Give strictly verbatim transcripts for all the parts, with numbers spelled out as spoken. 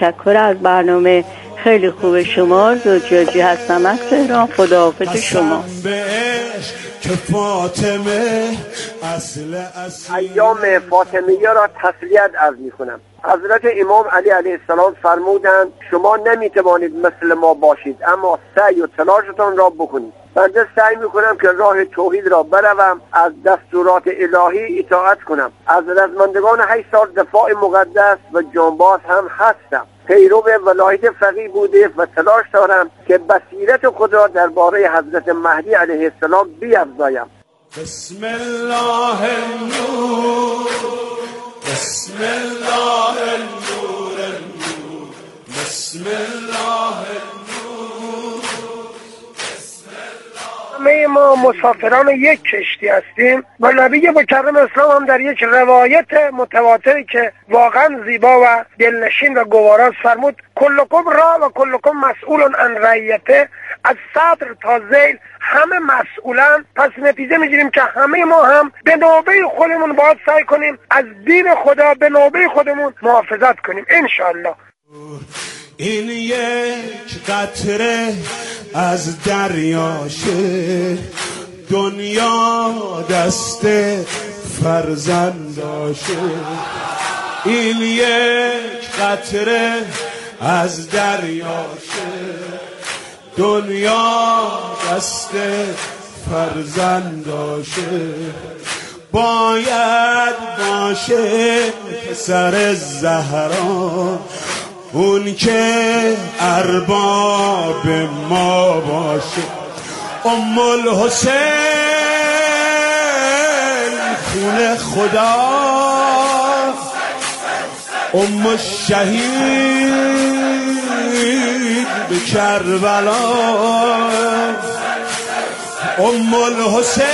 تشکر از برنامه خیلی خوب شما. زوجیاجی هستم از تهران. خداحافظ شما. ایام فاطمیه را تسلیت عرض می کنم. حضرت امام علی علیه السلام فرمودند شما نمیتوانید مثل ما باشید، اما سعی و تلاشتان را بکنید. بنده سعی میکنم که راه توحید را بروم، از دستورات الهی اطاعت کنم، از رزمندگان هشت سال دفاع مقدس و جانباز هم هستم. پیرو ولایت فقیه بوده و تلاش دارم که بصیرت خود را درباره حضرت مهدی علیه السلام بیفزایم. بسم الله النور، بسم الله النور النور، بسم الله النور. همه ما مسافران یک کشتی هستیم و نبی مکرم اسلام هم در یک روایت متواتری که واقعا زیبا و دلنشین و گوارا فرمود کلکم را و کلکم مسئول عن رعیته، از صدر تا ذیل همه مسئولن. پس نتیجه میگیریم که همه ما هم به نوبه خودمون باید سعی کنیم از دین خدا به نوبه خودمون محافظت کنیم انشاءالله. این یک قطره از دریاشه، دنیا دست فرزنداشه. این یک قطره از دریاشه، دنیا دست فرزنداشه. باید باشه پسر زهرا، اون که ارباب ما باشه. ام الحسین خون خدا، ام الشهید به کربلا. ام الحسین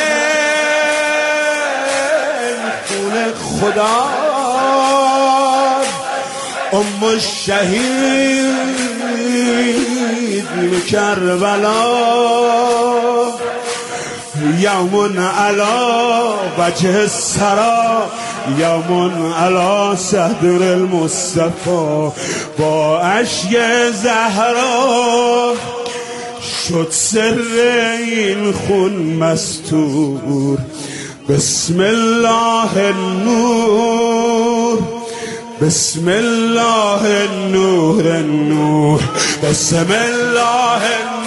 خون خدا، ام الشهید به کربلا. یومن علا وجه السرا، یومن علا صدر المصطفى. با اشک زهرا شد سر این خون مستور. بسم الله النور، بسم الله النور النور، بسم الله النور.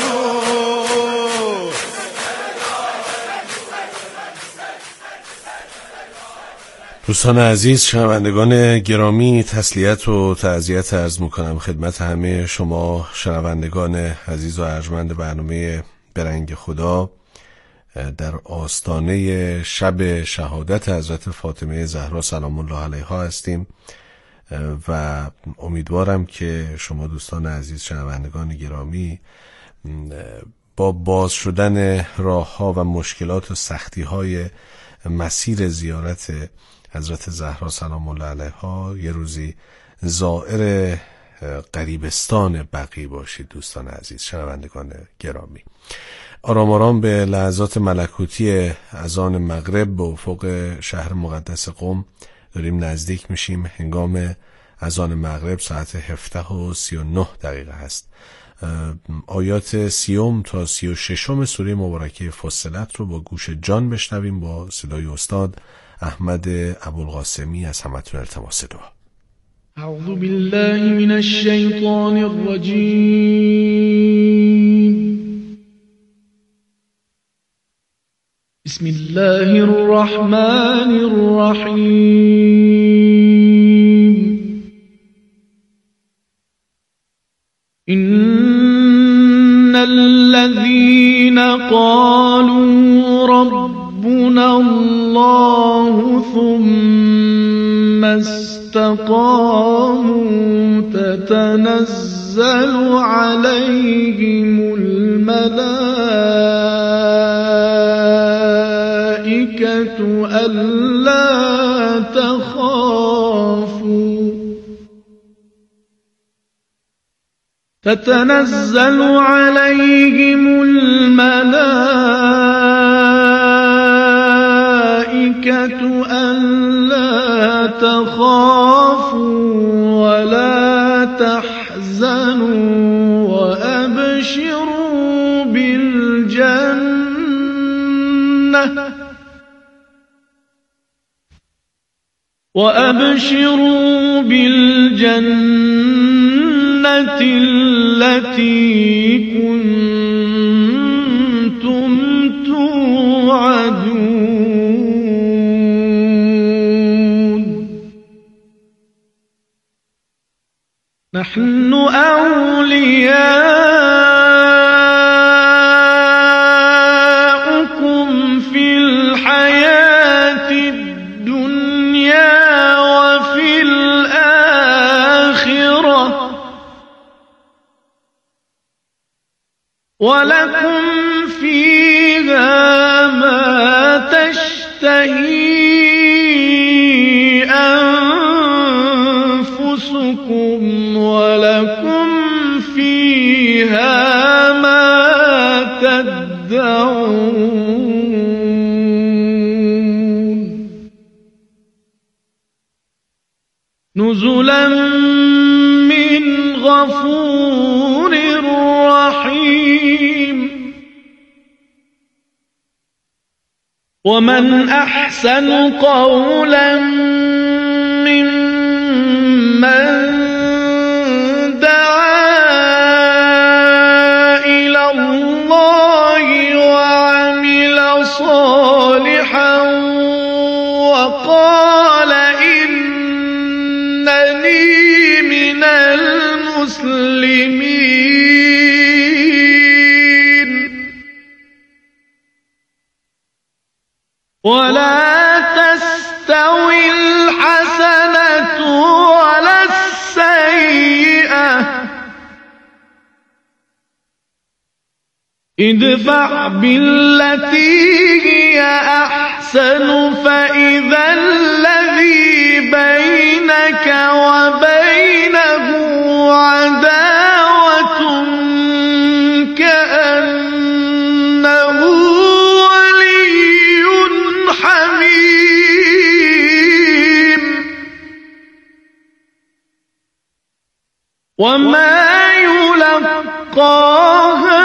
دوستان عزیز، شنوندگان گرامی، تسلیت و تعزیت عرض میکنم خدمت همه شما شنوندگان عزیز و ارجمند برنامه برنگ خدا. در آستانه شب شهادت حضرت فاطمه زهرا سلام الله علیها هستیم و امیدوارم که شما دوستان عزیز شنوندگان گرامی با باز شدن راه ها و مشکلات و سختی های مسیر زیارت حضرت زهرا سلام الله علیها یه روزی زائر غریبستان بقیع باشید. دوستان عزیز شنوندگان گرامی، آرام آرام به لحظات ملکوتی اذان مغرب به افق شهر مقدس قم داریم نزدیک میشیم. هنگام اذان مغرب ساعت هفده و سی و نه دقیقه هست. آیات سیوم تا سی و ششم سوره مبارکه فصلت رو با گوش جان بشنویم با صدای استاد احمد ابوالقاسمی. از همتون التماس دعا. اعوذ بالله من الشیطان الرجیم. بسم الله الرحمن الرحیم. إن الذين قالوا ربنا الله ثم استقاموا تتنزل عليهم الملائكة ألا تخافوا تتنزل عليهم الملائكة ألا تخافوا ولا تحزنوا وأبشروا بالجنة وأبشروا بالجنة التي كنتم توعدون. نحن أولياؤكم في الحياة الدنيا وفي الآخرة ولكم فيها ما تشتهي أنفسكم ولكم فيها ما تدعون. نزلا من غفور رحيم. ومن أحسن قولا ممن دعا إلى الله وعمل صالحا وقال إنني من المسلمين. ولا تستوي الحسنة ولا السيئة ادفع بالتي هي أحسن فإذا الذي بينك وبينه عداوة كأنه ولي حميم. وما يلقاها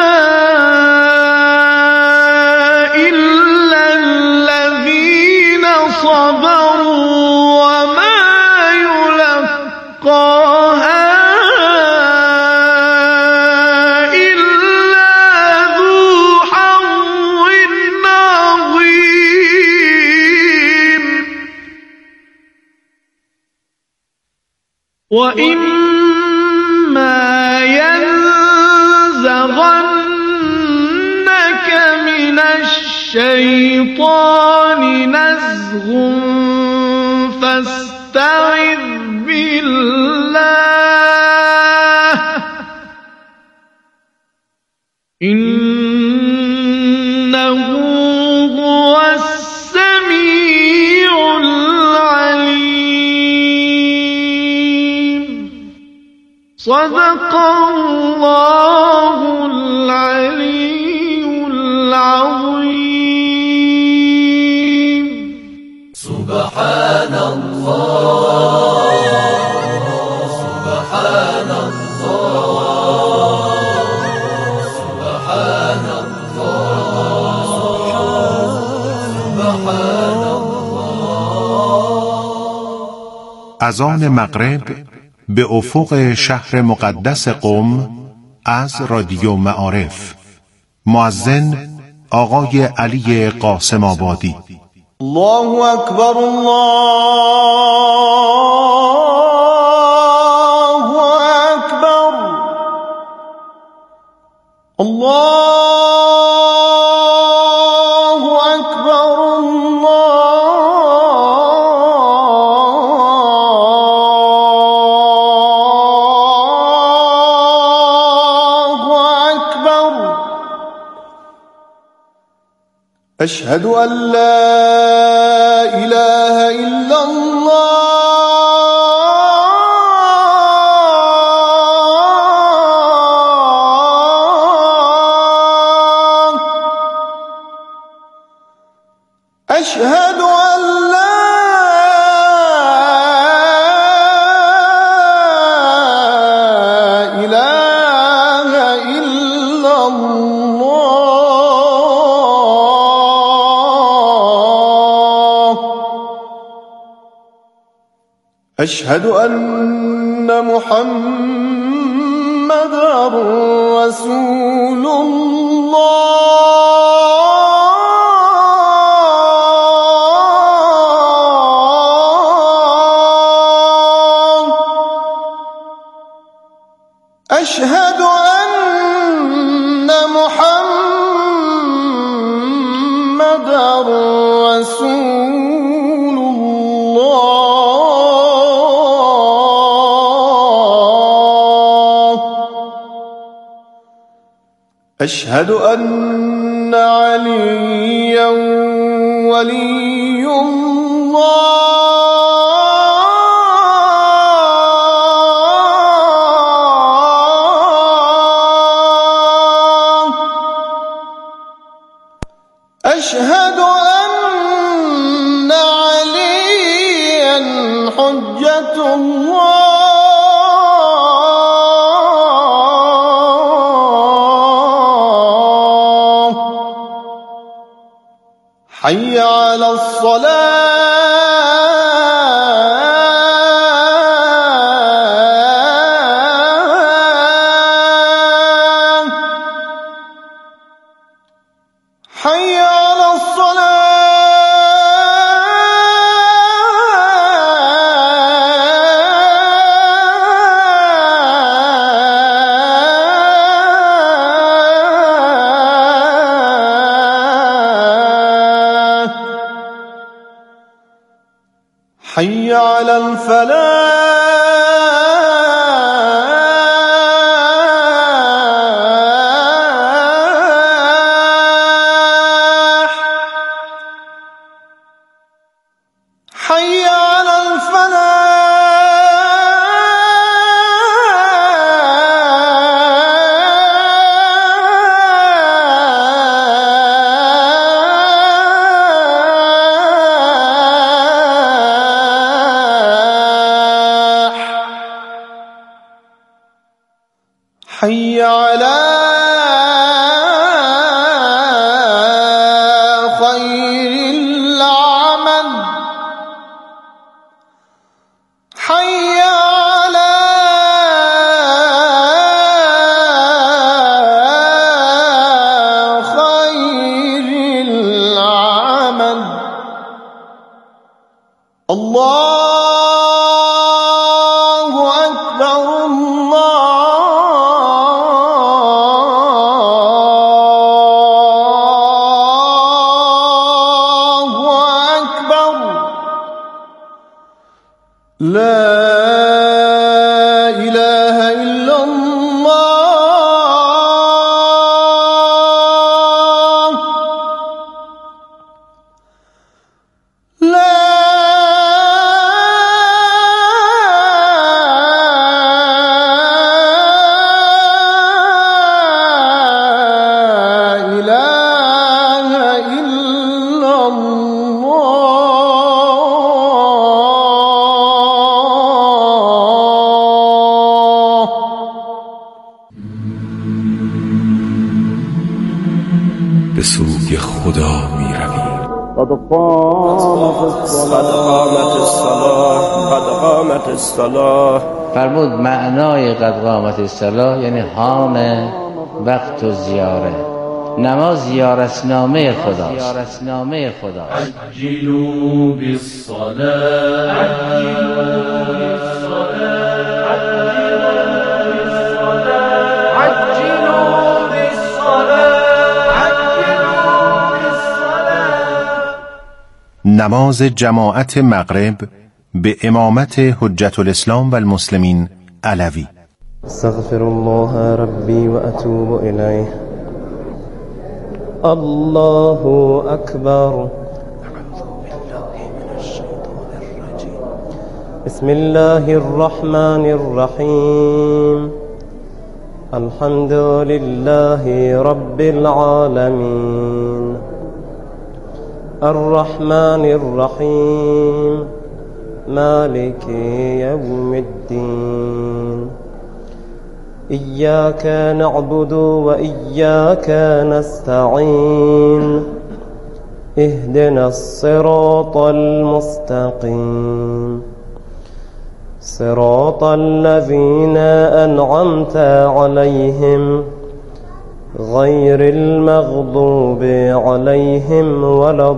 إلا الذين صبروا وما يلقاها إلا ذو حظ عظيم. وإما ينزغنك من الشيطان نزغ فاستعذ بالله إنه هو السميع العليم. صدق الله العلي العظيم. سبحان الله سبحان الله سبحان الله سبحان الله. اذان مغرب به افق شهر مقدس قم از رادیو معارف. مؤذن آقای علی قاسم آبادی. الله اکبر الله اکبر الله اکبر الله اکبر. اشهد ان لا اله الا الله. اشهد ان لا أشهد أن محمدا رسول الله. أشهد أن محمدا رسول الله. أشهد أن عليا ولي الله. أشهد أن عليا حجة الله. حي على الصلاة. حي على الصلاة. حي على الفلاح. حي على الفلاح. حي على خير العمل. حي على خير العمل. الله أكبر. الله أكبر. لا إله إلا الله. لا إله إلا الله. به سوی خدا می رویم. قد قامت الصلاة. قد قامت الصلاة. فرمود معنای قد قامت الصلاة یعنی حان وقت و زیاره. نماز زیارتنامه خداست. زیارتنامه خداست. عجلوا بالصلاة. عجلوا بالصلاة. عجلوا بالصلاة. عجلوا بالصلاة. نماز جماعت مغرب به امامت حجت الاسلام و المسلمین علوی. استغفر الله ربي وأتوب إليه. الله أكبر. بسم الله الرحمن الرحيم. الحمد لله رب العالمين. الرحمن الرحيم. مالك يوم الدين. إياك نعبد وإياك نستعين. اهدنا الصراط المستقيم. صراط الذين أنعمت عليهم غير المغضوب عليهم ولا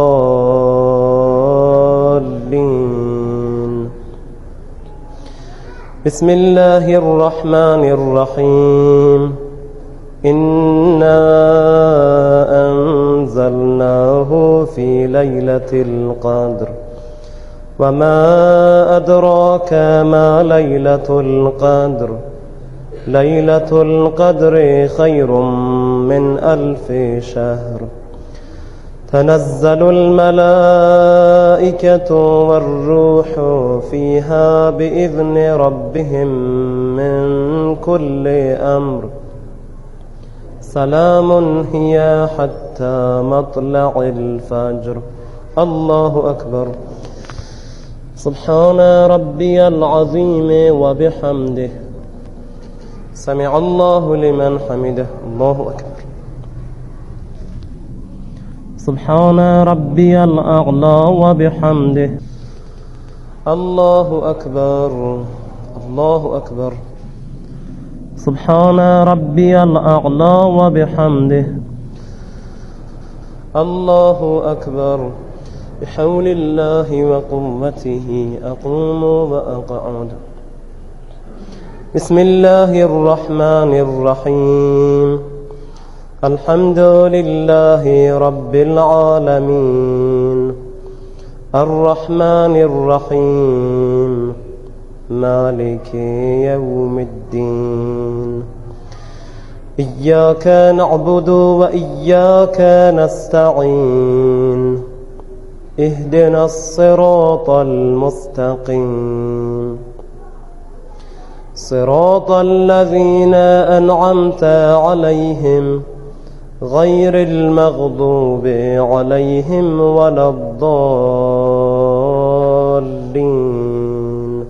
الضالين. بسم الله الرحمن الرحيم. إنا أنزلناه في ليلة القدر وما أدراك ما ليلة القدر ليلة القدر خير من ألف شهر. تنزل الملائكة والروح فيها بإذن ربهم من كل أمر. سلام هي حتى مطلع الفجر. الله أكبر. سبحان ربي العظيم وبحمده. سمع الله لمن حمده. الله أكبر. سبحان ربي الأعلى وبحمده. الله أكبر. الله أكبر. سبحان ربي الأعلى وبحمده. الله أكبر. بحول الله وقوته أقوم وأقعد. بسم الله الرحمن الرحيم. الحمد لله رب العالمين الرحمن الرحيم مالك يوم الدين. إياك نعبد وإياك نستعين. اهدنا الصراط المستقيم صراط الذين أنعمت عليهم غير المغضوب عليهم ولا الضالين.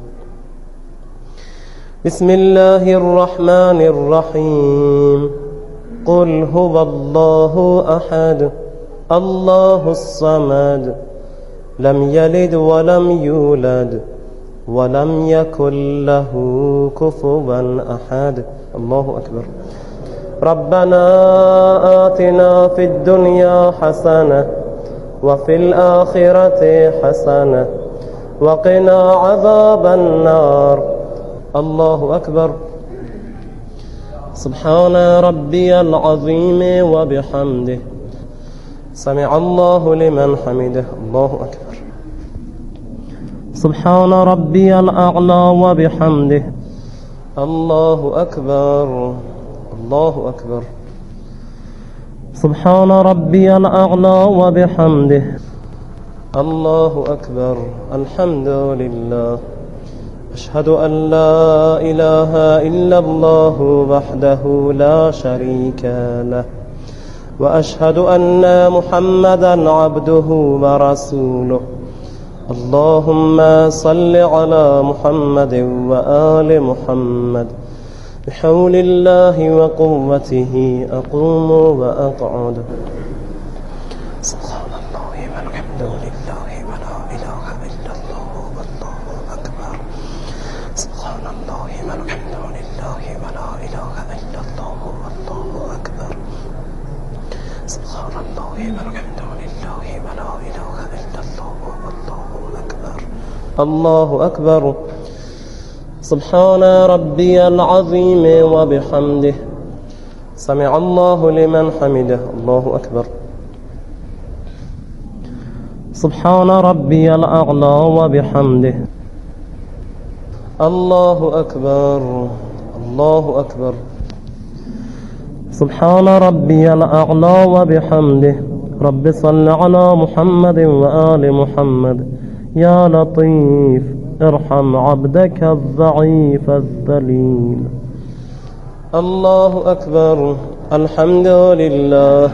بسم الله الرحمن الرحيم. قل هو الله أحد الله الصمد لم يلد ولم يولد ولم يكن له كفوا أحد. الله أكبر. ربنا آتنا في الدنيا حسنة وفي الآخرة حسنة وقنا عذاب النار. الله أكبر. سبحان ربي العظيم وبحمده. سمع الله لمن حمده. الله أكبر. سبحان ربي الأعلى وبحمده. الله أكبر. الله أكبر. سبحان ربي الأعلى وبحمده. الله أكبر. الحمد لله. أشهد أن لا إله إلا الله وحده لا شريك له وأشهد أن محمدا عبده ورسوله. اللهم صل على محمد وآل محمد. بحول الله وقوته أقوم وأقعد. سبحان الله والحمد لله ولا إله إلا الله والله أكبر. سبحان الله والحمد لله ولا إله إلا الله والله أكبر. سبحان الله والحمد لله ولا إله إلا الله والله أكبر. الله أكبر. سبحان ربي العظيم وبحمده. سمع الله لمن حمده. الله أكبر. سبحان ربي الأعلى وبحمده. الله أكبر. الله أكبر. سبحان ربي الأعلى وبحمده. رب صل على محمد وآل محمد. يا لطيف ارحم عبدك الضعيف الذليل. الله أكبر. الحمد لله.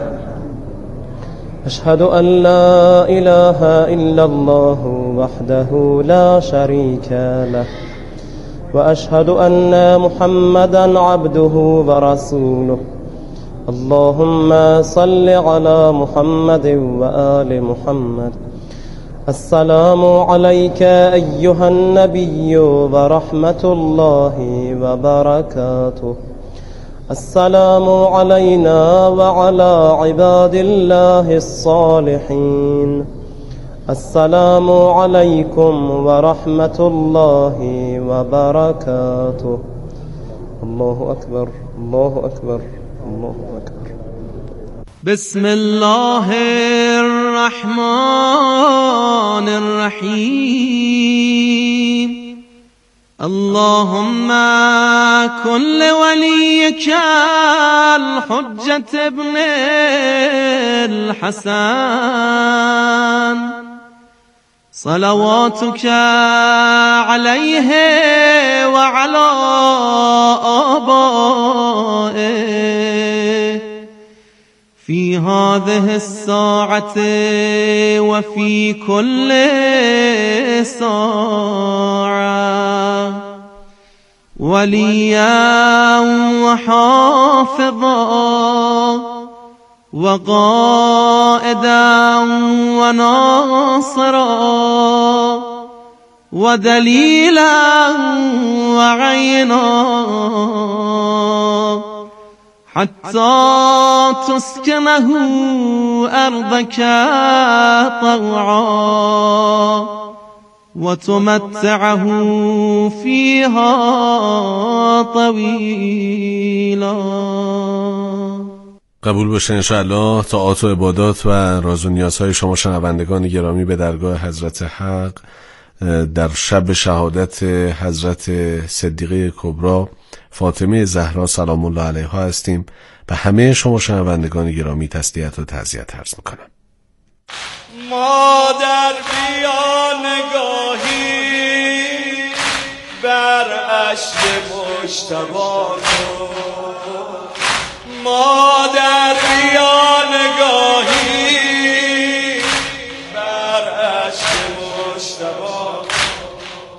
أشهد أن لا إله إلا الله وحده لا شريك له وأشهد أن محمدا عبده ورسوله. اللهم صل على محمد وآل محمد. السلام عليك أيها النبي ورحمة الله وبركاته. السلام علينا وعلى عباد الله الصالحين. السلام عليكم ورحمة الله وبركاته. الله أكبر الله أكبر الله أكبر. بسم الله الرحمن الرحيم. اللهم كن لوليك الحجة ابن الحسن صلواتك عليه وعلى آبائه في هذه الساعة وفي كل ساعة وليا وحافظا وقائدا وناصرا ودليلا وعينا حتى تسكنه أرضك طوعا وتمتعه فيها طويلا. قبول باشه انشاءالله طاعات و عبادات و راز و نیازهای شما شنوندگان گرامی به درگاه حضرت حق در شب شهادت حضرت صدیقه کبری فاطمه زهرا سلام الله علیها هستیم. به همه شما شنوندگان گرامی تسلیت و تعزیت عرض میکنم. مادر بیا نگاهی بر اشک مجتبی کن. مادر بیا نگاهی بر اشک مجتبی کن.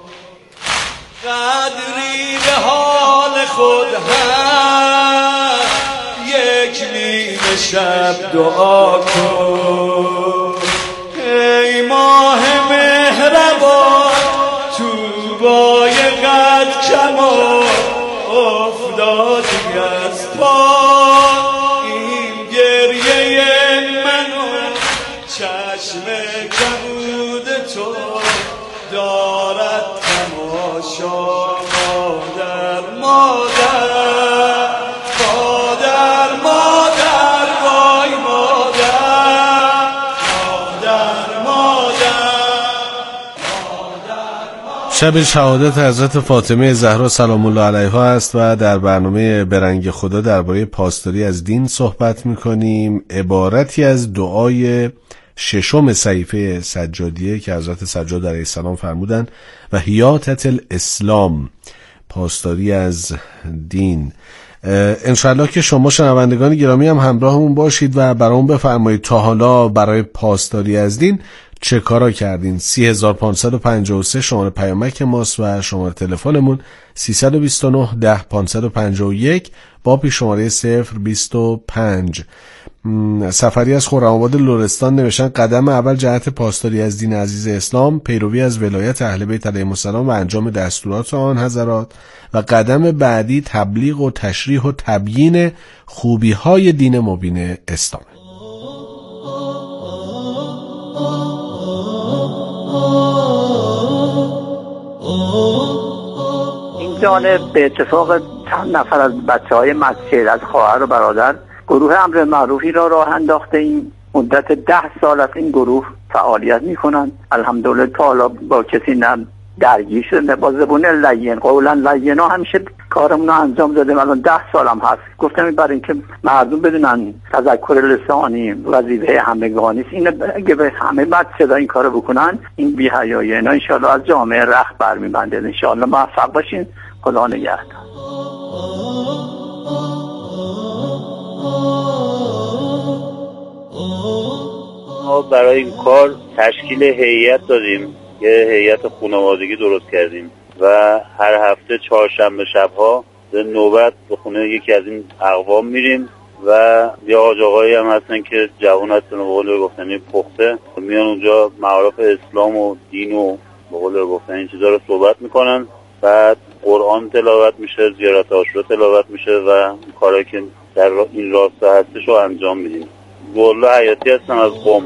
قدری به حال خود هم یک نیمه شب دعا کن. ای ماه مهربان تو بای قد کمان افتادی از پا. این گریه من و چشم کبود تو دارد تماشا. مادر مادر مادر مادر وای مادر مادر مادر. شب شهادت حضرت فاطمه زهرا سلام الله علیها است و در برنامه برنگ خدا درباره پاسداری از دین صحبت می‌کنیم. عبارتی از دعای ششم صحیفه سجادیه که حضرت سجاد علیه السلام فرمودند و حیاتت الاسلام، پاسداری از دین. انشاءالله که شما شنوندگان گرامی هم همراهمون باشید و برامون بفرمایید تا حالا برای پاسداری از دین چه کارا کردین. سه هزار و پانصد و پنجاه و سه شماره پیامک ماست و شماره تلفنمون سیصد و بیست و نه ده پانصد و پنجاه و یک با پیش شماره صفر بیست و پنج. سفری از خرم‌آباد لرستان نوشتن قدم اول جهت پاسداری از دین عزیز اسلام پیروی از ولایت اهل بیت علیهم السلام و انجام دستورات آن حضرات و قدم بعدی تبلیغ و تشریح و تبیین خوبی‌های دین مبین اسلام. این جانب به اتفاق چند نفر از بچه‌های مسجد از خواهر و برادر گروه امر معروفی را راه انداخته ایم. مدت ده سال از این گروه فعالیت میکنن. الحمدلله تا حالا با کسی نه درگیر شده، با زبون لین قولا لینا همیشه کارمون رو انجام دادیم. الان ده سال هم هست. گفتم برای اینکه مردم بدونن تذکر لسانی وظیفه همگانی است. این اگه به همه مسجدها این کارو بکنن این بی‌حیایی اینا ان شاءالله از جامعه رخت برمی‌بنده. ان شاءالله موفق باشین. خدا نگهدار. ما برای این کار تشکیل هیئت دادیم، یه هیئت خانوادگی درست کردیم و هر هفته چهارشنبه شبها به نوبت به خونه یکی از این اقوام میریم و یه آج آقایی هم هستن که جوان هستن و به قول گفتنی پخته میان اونجا معارف اسلام و دین و به قول گفتنی این چیزا رو صحبت میکنن. بعد قرآن تلاوت میشه، زیارت عاشورا تلاوت میشه و کارهایی که در این راستا هستش رو انجام میدیم. گله حیاتی هستم از قم.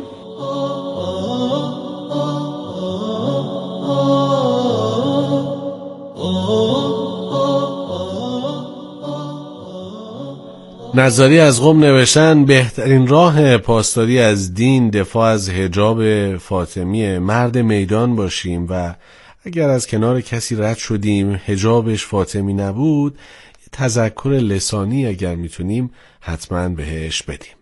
نظاری از قم نوشتن بهترین راه پاسداری از دین دفاع از حجاب فاطمی، مرد میدان باشیم و اگر از کنار کسی رد شدیم حجابش فاطمی نبود تذکر لسانی اگر میتونیم حتما بهش بدیم.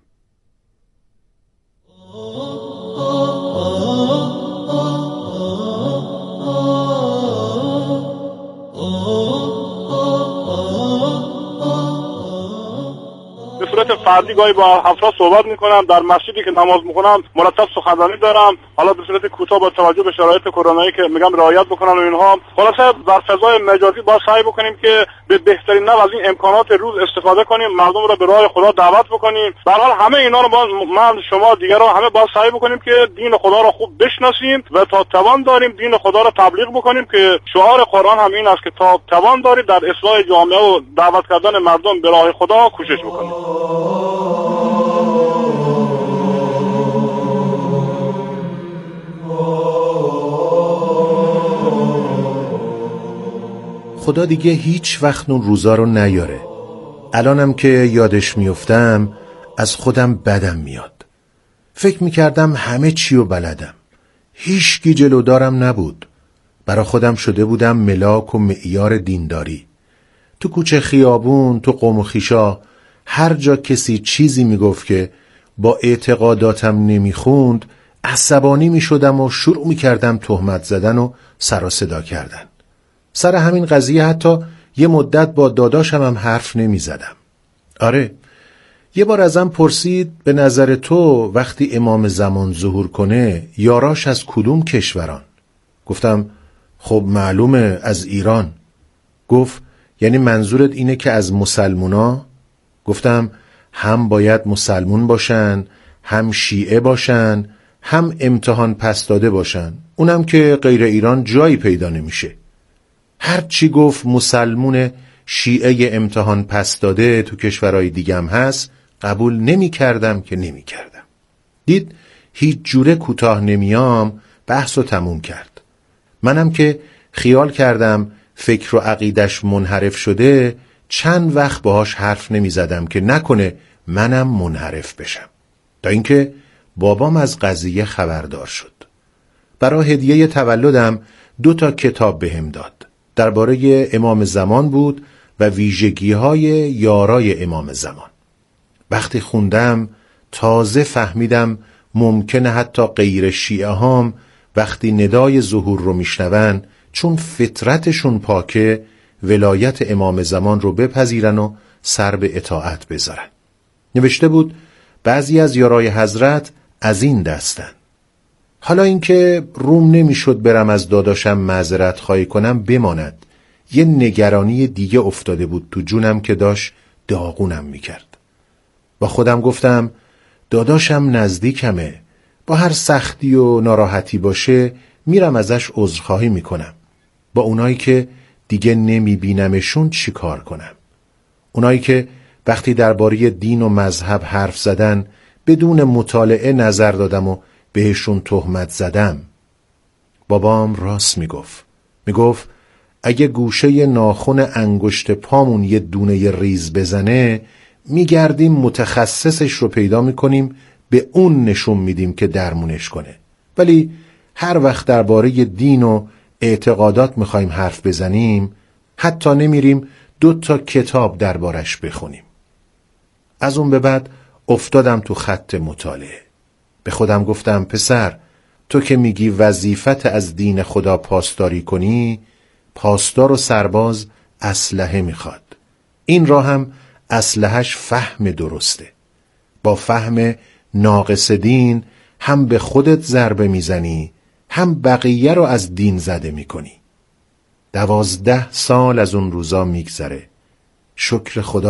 به صورت فردی گاهی با افراد صحبت میکنم، در مسجدی که نماز میخونم مرتب سخنرانی دارم، حالا به صورت کوتاه با توجه به شرایط کرونایی که میگم رعایت بکنن و اینها. خلاصه در فضای مجازی با سعی بکنیم که به بهترین نحو از این امکانات روز استفاده کنیم، مردم رو به راه خدا دعوت بکنیم. به هر حال همه اینا رو با من شما دیگران همه با سعی بکنیم که دین خدا رو خوب بشناسیم و تا توان داریم دین خدا رو تبلیغ بکنیم که شعار قرآن هم این است که تا توان دارید در اصلاح جامعه و دعوت کردن مردم به راه خدا کوشش بکنید. خدا دیگه هیچ وقت اون روزا رو نیاره. الانم که یادش میفتم از خودم بدم میاد. فکر میکردم همه چی رو بلدم، هیچکی جلودارم نبود. برا خودم شده بودم ملاک و معیار دینداری. تو کوچه خیابون، تو قوم و خیشا، هر جا کسی چیزی میگفت که با اعتقاداتم نمیخوند عصبانی میشدم و شروع میکردم تهمت زدن و سر و صدا کردن. سر همین قضیه حتی یه مدت با داداشم هم حرف نمی زدم. آره، یه بار ازم پرسید به نظر تو وقتی امام زمان ظهور کنه یاراش از کدوم کشوران؟ گفتم خب معلومه از ایران. گفت یعنی منظورت اینه که از مسلمونا؟ گفتم هم باید مسلمون باشن، هم شیعه باشن، هم امتحان پس داده باشن، اونم که غیر ایران جایی پیدا نمیشه. هر چی گفت مسلمون شیعه امتحان پس داده تو کشورهای دیگه هم هست قبول نمی کردم که نمی کردم. دید هیچ جوره کوتاه نمیام، بحثو تموم کرد. منم که خیال کردم فکر و عقیدش منحرف شده چند وقت باهاش حرف نمی زدم که نکنه منم منحرف بشم. تا اینکه بابام از قضیه خبردار شد. برای هدیه تولدم دو تا کتاب بهم داد. درباره امام زمان بود و ویژگی‌های یارای امام زمان. وقتی خوندم تازه فهمیدم ممکنه حتی غیر شیعه هام وقتی ندای ظهور رو میشنون چون فطرتشون پاکه ولایت امام زمان رو بپذیرن و سر به اطاعت بذارن. نوشته بود بعضی از یارای حضرت از این دستن. حالا اینکه روم نمیشد برم از داداشم معذرت خواهی کنم بماند، یه نگرانی دیگه افتاده بود تو جونم که داشت داغونم میکرد. با خودم گفتم داداشم نزدیکمه، با هر سختی و ناراحتی باشه میرم ازش عذرخواهی میکنم. با اونایی که دیگه نمیبینمشون چی کار کنم؟ اونایی که وقتی درباره دین و مذهب حرف زدن بدون مطالعه نظر دادم و بهشون تهمت زدم. بابام راست میگفت. میگفت اگه گوشه ناخن انگشت پامون یه دونه ریز بزنه میگردیم متخصصش رو پیدا میکنیم، به اون نشون میدیم که درمونش کنه. ولی هر وقت درباره دین و اعتقادات میخوایم حرف بزنیم حتی نمیریم دو تا کتاب دربارش بخونیم. از اون به بعد افتادم تو خط مطالعه. به خودم گفتم پسر، تو که میگی وظیفت از دین خدا پاسداری کنی، پاسدار و سرباز اسلحه میخواد. این راه هم اسلحه‌اش فهم درسته. با فهم ناقص دین هم به خودت ضربه میزنی هم بقیه رو از دین زده میکنی. دوازده سال از اون روزا میگذره. شکر خدا